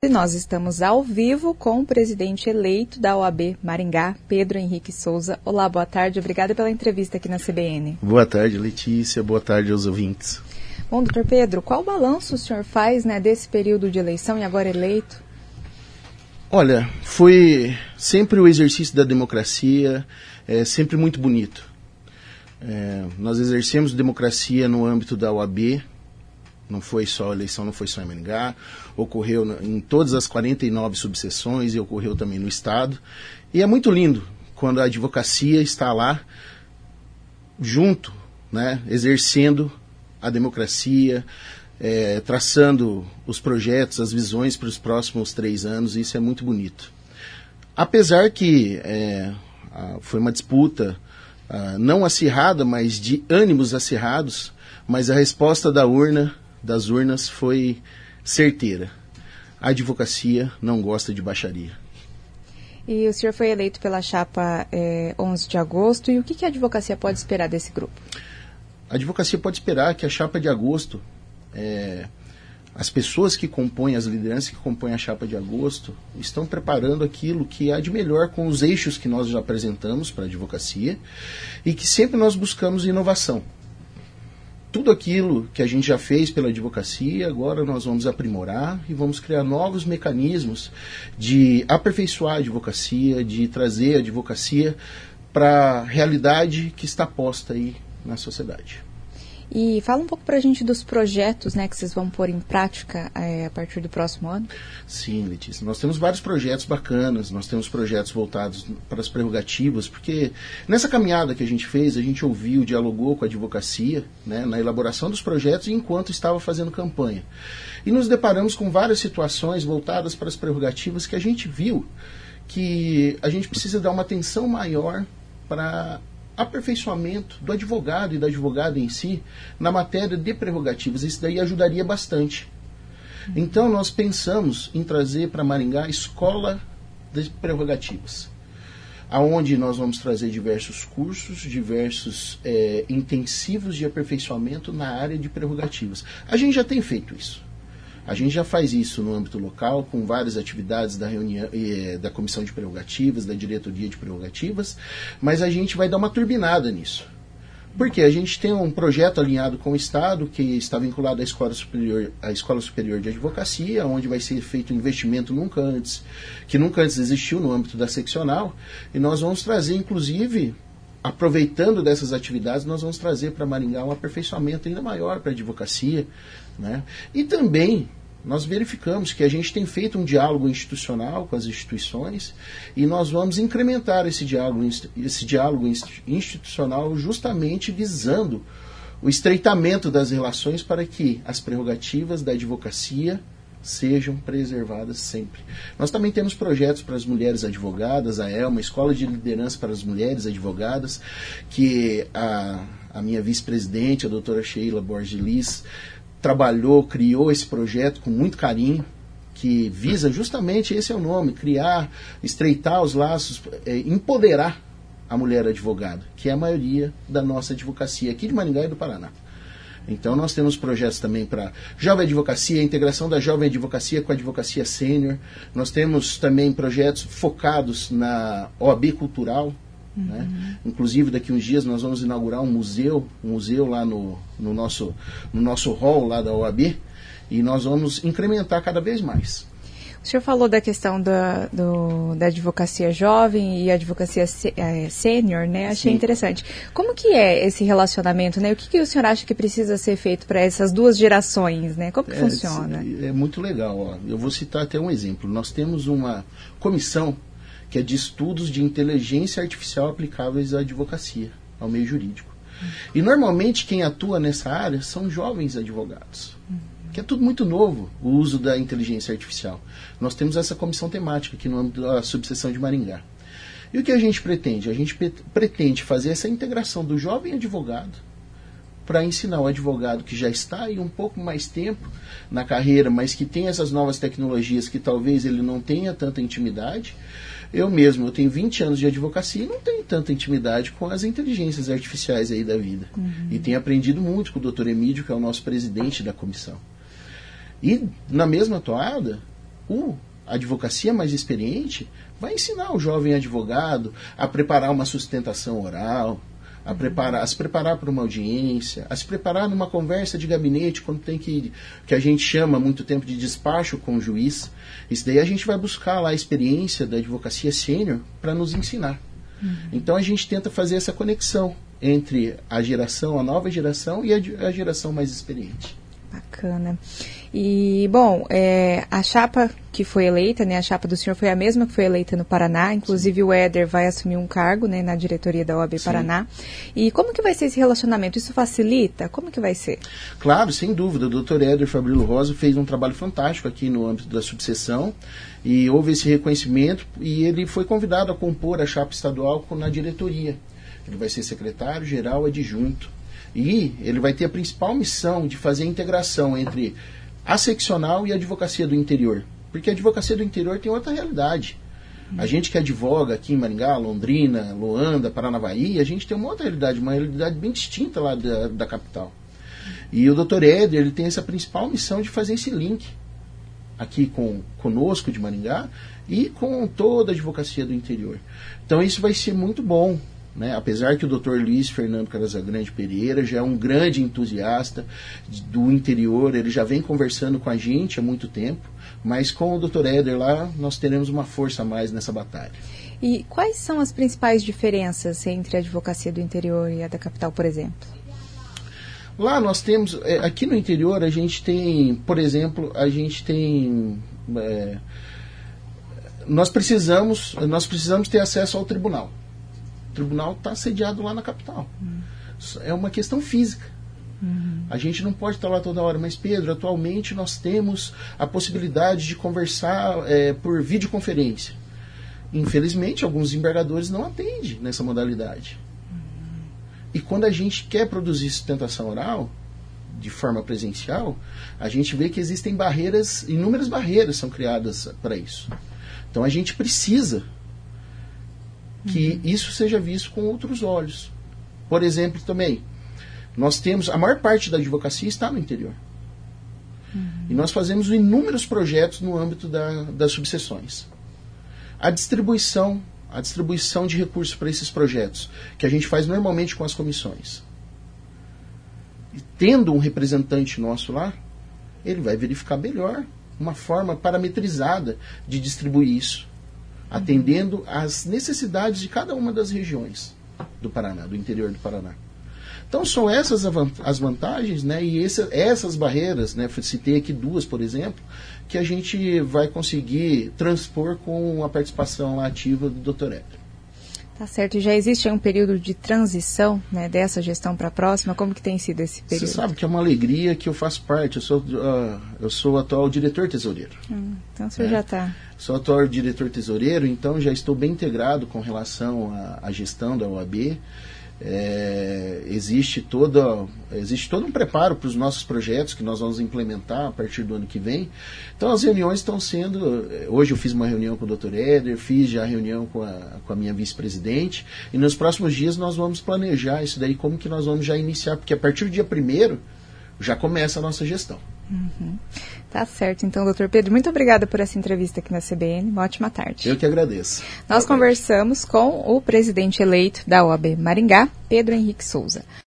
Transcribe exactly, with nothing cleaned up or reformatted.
E nós estamos ao vivo com o presidente eleito da O A B Maringá, Pedro Henrique Souza. Olá, boa tarde, obrigada pela entrevista aqui na C B N. Boa tarde, Letícia, boa tarde aos ouvintes. Bom, doutor Pedro, qual balanço o senhor faz, né, desse período de eleição e agora eleito? Olha, foi sempre o exercício da democracia, é sempre muito bonito. É, nós exercemos democracia no âmbito da O A B, não foi só a eleição, não foi só em Maringá, ocorreu em todas as quarenta e nove subseções e ocorreu também no Estado. E é muito lindo quando a advocacia está lá, junto, né, exercendo a democracia, é, traçando os projetos, as visões para os próximos três anos, e isso é muito bonito. Apesar que é, a, foi uma disputa a, não acirrada, mas de ânimos acirrados, mas a resposta da urna, das urnas foi certeira. A advocacia não gosta de baixaria. E o senhor foi eleito pela chapa é, onze de agosto, e o que, que a advocacia pode esperar desse grupo? A advocacia pode esperar que a chapa de agosto, é, as pessoas que compõem, as lideranças que compõem a chapa de agosto, estão preparando aquilo que há de melhor com os eixos que nós já apresentamos para a advocacia e que sempre nós buscamos inovação. Tudo aquilo que a gente já fez pela advocacia, agora nós vamos aprimorar e vamos criar novos mecanismos de aperfeiçoar a advocacia, de trazer a advocacia para a realidade que está posta aí na sociedade. E fala um pouco para a gente dos projetos, né, que vocês vão pôr em prática é, a partir do próximo ano. Sim, Letícia. Nós temos vários projetos bacanas, nós temos projetos voltados para as prerrogativas, porque nessa caminhada que a gente fez, a gente ouviu, dialogou com a advocacia, né, na elaboração dos projetos enquanto estava fazendo campanha. E nos deparamos com várias situações voltadas para as prerrogativas que a gente viu que a gente precisa dar uma atenção maior para aperfeiçoamento do advogado e da advogada em si na matéria de prerrogativas. Isso daí ajudaria bastante. Então nós pensamos em trazer para Maringá a escola de prerrogativas, aonde nós vamos trazer diversos cursos, diversos é, intensivos de aperfeiçoamento na área de prerrogativas. A gente já tem feito isso. A gente já faz isso no âmbito local, com várias atividades da reunião, eh, da Comissão de Prerrogativas, da Diretoria de Prerrogativas, mas a gente vai dar uma turbinada nisso. Porque a gente tem um projeto alinhado com o Estado, que está vinculado à Escola Superior, à Escola Superior de Advocacia, onde vai ser feito um investimento nunca antes, que nunca antes existiu no âmbito da seccional, e nós vamos trazer, inclusive, aproveitando dessas atividades, nós vamos trazer para Maringá um aperfeiçoamento ainda maior para a advocacia, né? E também nós verificamos que a gente tem feito um diálogo institucional com as instituições e nós vamos incrementar esse diálogo, esse diálogo institucional justamente visando o estreitamento das relações para que as prerrogativas da advocacia sejam preservadas sempre. Nós também temos projetos para as mulheres advogadas, a ELMA, Escola de Liderança para as Mulheres Advogadas, que a, a minha vice-presidente, a doutora Sheila Borges Liz, trabalhou, criou esse projeto com muito carinho, que visa justamente, esse é o nome, criar, estreitar os laços, é, empoderar a mulher advogada, que é a maioria da nossa advocacia aqui de Maringá e do Paraná. Então nós temos projetos também para jovem advocacia, a integração da jovem advocacia com a advocacia sênior. Nós temos também projetos focados na O A B cultural. Uhum. Né? Inclusive daqui uns dias nós vamos inaugurar um museu, um museu lá no, no, nosso, no nosso hall lá da O A B, e nós vamos incrementar cada vez mais. O senhor falou da questão da, do, da advocacia jovem e advocacia sênior, né? Achei Sim. interessante. Como que é esse relacionamento, né? O que, que o senhor acha que precisa ser feito para essas duas gerações, né? Como que é, funciona? É muito legal, ó. Eu vou citar até um exemplo. Nós temos uma comissão que é de estudos de inteligência artificial aplicáveis à advocacia, ao meio jurídico. Uhum. E normalmente quem atua nessa área são jovens advogados. Uhum. Que é tudo muito novo, o uso da inteligência artificial. Nós temos essa comissão temática aqui no âmbito da subseção de Maringá. E o que a gente pretende? A gente pre- pretende fazer essa integração do jovem advogado para ensinar o advogado que já está aí um pouco mais tempo na carreira, mas que tem essas novas tecnologias que talvez ele não tenha tanta intimidade. Eu mesmo, eu tenho vinte anos de advocacia e não tenho tanta intimidade com as inteligências artificiais aí da vida. Uhum. E tenho aprendido muito com o doutor Emílio, que é o nosso presidente da comissão. E, na mesma toada, o a advocacia mais experiente vai ensinar o jovem advogado a preparar uma sustentação oral, a, preparar, a se preparar para uma audiência, a se preparar numa conversa de gabinete, quando tem que, que a gente chama há muito tempo de despacho com o juiz. Isso daí a gente vai buscar lá a experiência da advocacia sênior para nos ensinar. Uhum. Então a gente tenta fazer essa conexão entre a geração, a nova geração e a, a geração mais experiente. Bacana. E, bom, é, a chapa que foi eleita, né, a chapa do senhor foi a mesma que foi eleita no Paraná, inclusive Sim. o Éder vai assumir um cargo, né, na diretoria da O A B Sim. Paraná. E como que vai ser esse relacionamento? Isso facilita? Como que vai ser? Claro, sem dúvida. O doutor Éder Fabrilo Rosa fez um trabalho fantástico aqui no âmbito da subseção e houve esse reconhecimento e ele foi convidado a compor a chapa estadual na diretoria. Ele vai ser secretário-geral adjunto. E ele vai ter a principal missão de fazer a integração entre a seccional e a advocacia do interior. Porque a advocacia do interior tem outra realidade. A gente que advoga aqui em Maringá, Londrina, Loanda, Paranavaí, a gente tem uma outra realidade, uma realidade bem distinta lá da, da capital. E o doutor Éder, ele tem essa principal missão de fazer esse link aqui com, conosco de Maringá e com toda a advocacia do interior. Então isso vai ser muito bom. Né? Apesar que o doutor Luiz Fernando Casagrande Pereira já é um grande entusiasta do interior, ele já vem conversando com a gente há muito tempo, mas com o doutor Éder lá, nós teremos uma força a mais nessa batalha. E quais são as principais diferenças entre a advocacia do interior e a da capital, por exemplo? Lá nós temos, aqui no interior a gente tem, por exemplo, a gente tem... É, nós precisamos, nós precisamos ter acesso ao tribunal. O tribunal está sediado lá na capital. Uhum. É uma questão física. Uhum. A gente não pode estar lá toda hora. Mas, Pedro, atualmente nós temos a possibilidade de conversar é, por videoconferência. Infelizmente, alguns desembargadores não atendem nessa modalidade. Uhum. E quando a gente quer produzir sustentação oral, de forma presencial, a gente vê que existem barreiras, inúmeras barreiras são criadas para isso. Então, a gente precisa que isso seja visto com outros olhos. Por exemplo, também, nós temos, a maior parte da advocacia está no interior. Uhum. E nós fazemos inúmeros projetos no âmbito da, das subseções. A distribuição, a distribuição de recursos para esses projetos, que a gente faz normalmente com as comissões. E tendo um representante nosso lá, ele vai verificar melhor uma forma parametrizada de distribuir isso, atendendo às necessidades de cada uma das regiões do Paraná, do interior do Paraná. Então são essas as vantagens, né, e esse, essas barreiras, né, citei aqui duas, por exemplo, que a gente vai conseguir transpor com a participação lá ativa do doutor Éder. Tá certo. E já existe um período de transição, né, dessa gestão para a próxima? Como que tem sido esse período? Você sabe que é uma alegria que eu faço parte. Eu sou, uh, eu sou o atual diretor tesoureiro. Hum, então você é. já está. Sou atual diretor tesoureiro, então já estou bem integrado com relação à, à gestão da O A B. É, existe, toda, existe todo um preparo para os nossos projetos que nós vamos implementar a partir do ano que vem. Então as reuniões estão sendo... Hoje eu fiz uma reunião com o doutor Éder, fiz já a reunião com a, com a minha vice-presidente, e nos próximos dias nós vamos planejar isso daí, como que nós vamos já iniciar, porque a partir do dia primeiro já começa a nossa gestão. Uhum. Tá certo. Então, doutor Pedro, muito obrigada por essa entrevista aqui na C B N. Uma ótima tarde. Eu que agradeço. Nós Boa conversamos tarde. com o presidente eleito da O A B Maringá, Pedro Henrique Souza.